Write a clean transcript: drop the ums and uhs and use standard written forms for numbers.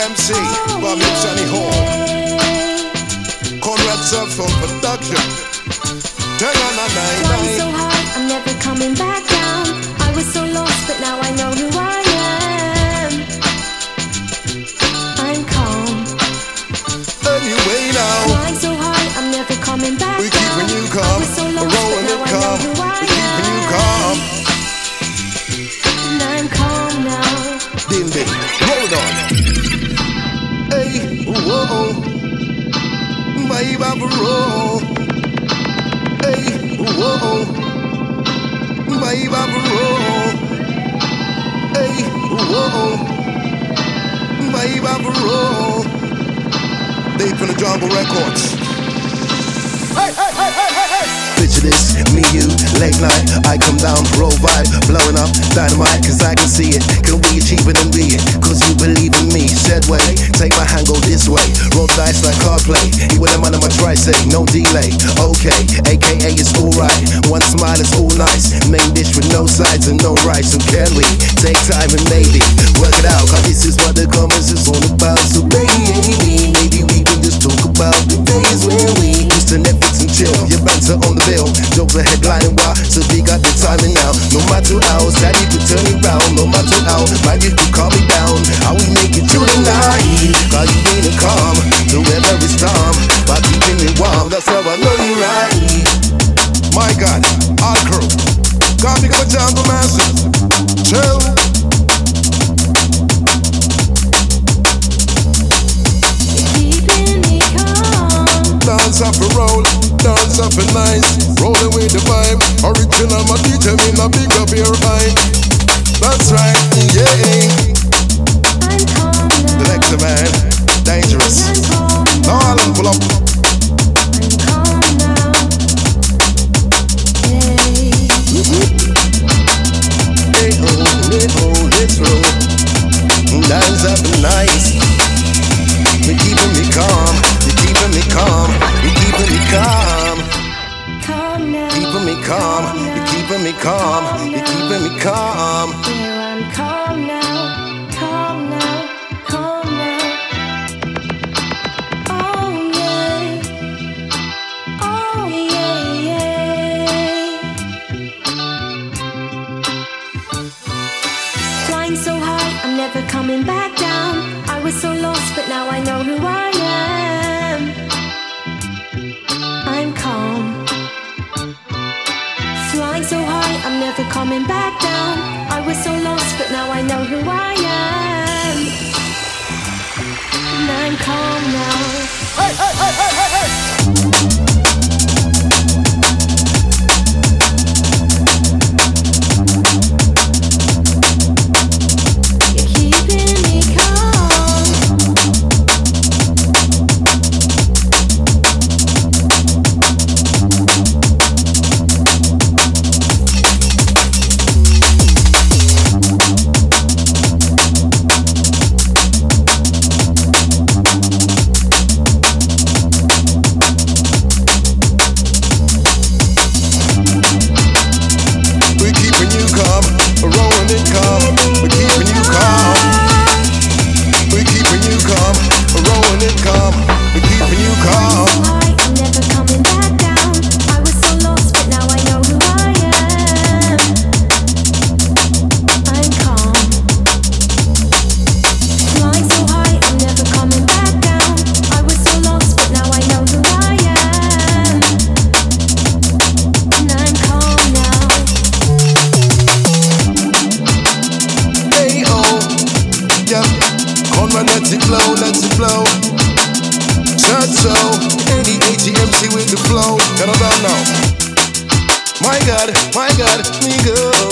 MC, Bobby Johnny Hall, Conrad Surfon Production. Flying so high, I'm never coming back down. I was so lost, but now I know who I am. I'm calm. Anyway now, flying so high, I'm never coming back we're down. keeping you calm, I was so lost, we're but rolling now it I know calm, who I we're keeping you am. calm. And I'm calm now. Din din, roll it on. Hey, whoa, baby, I'm roll. Hey, whoa, baby, I'm roll. Hey, whoa, baby, I'm roll. Deep in the Jungle Records. Hey, hey, hey, hey, hey, hey. Picture this, me, you, late night. I come down, roll vibe, blowing up, dynamite, cause I can see it. Can we achieve it and be it? Cause you believe in me. Said way, take my hand, go this way. Roll dice like card play. You with a man on my tri-say, no delay. Okay, AKA it's alright. One smile is all nice. Main dish with no sides and no rice. So can we take time and maybe work it out? Cause this is what the comments is all about. So baby, maybe we can just talk about the days when we used to Netflix and chill. Your banter on the bill, jokes are headlining wild. So we got the timing now. No matter how sad you could turn it round, no matter how mad you could calm me down, I will make it through the night. Cause you mean to calm to every storm by keeping me warm. That's how I know you're right. My God, our crew, God become a jungle master. Chill. Keeping me calm. Dance up and roll, dance up and nice. Rolling with the vibe, original my DJ in a big up your eye. That's right, yeah. I'm calm now. The next man, dangerous. I'm calm now. All and pull up. I'm calm now. Hey. Hey oh, let's roll. Dance up and nice. You're keeping me calm, you're keeping me calm, you're keeping me calm. Calm now. Keeping me calm, you're keeping me calm, you're keeping me calm. Yeah, I'm calm now. Calm now. Calm now. Oh yeah. Oh yeah, yeah. Flying so high, I'm never coming back down. I was so lost, but now I know who I am. I'm calm. Flying so high, I'm never coming back down. I was so lost, but now I know who I am. And I'm calm now. Hey, hey, hey, hey, hey, hey. You're keeping me calm. We're keeping you calm, we're rolling it calm. We're keeping you calm. We're keeping you calm, we're rolling it calm. We're keeping you calm. So high, I'm never coming back down. I was so lost, but now I know who I am. I'm calm. Flying so high, I'm never coming back down. I was so lost, but now I know who I am. And I'm calm now. Hey oh, yeah. Conrad, let it blow, let it blow. Church show, any ATMC with the flow. Get on down now. My God, me good.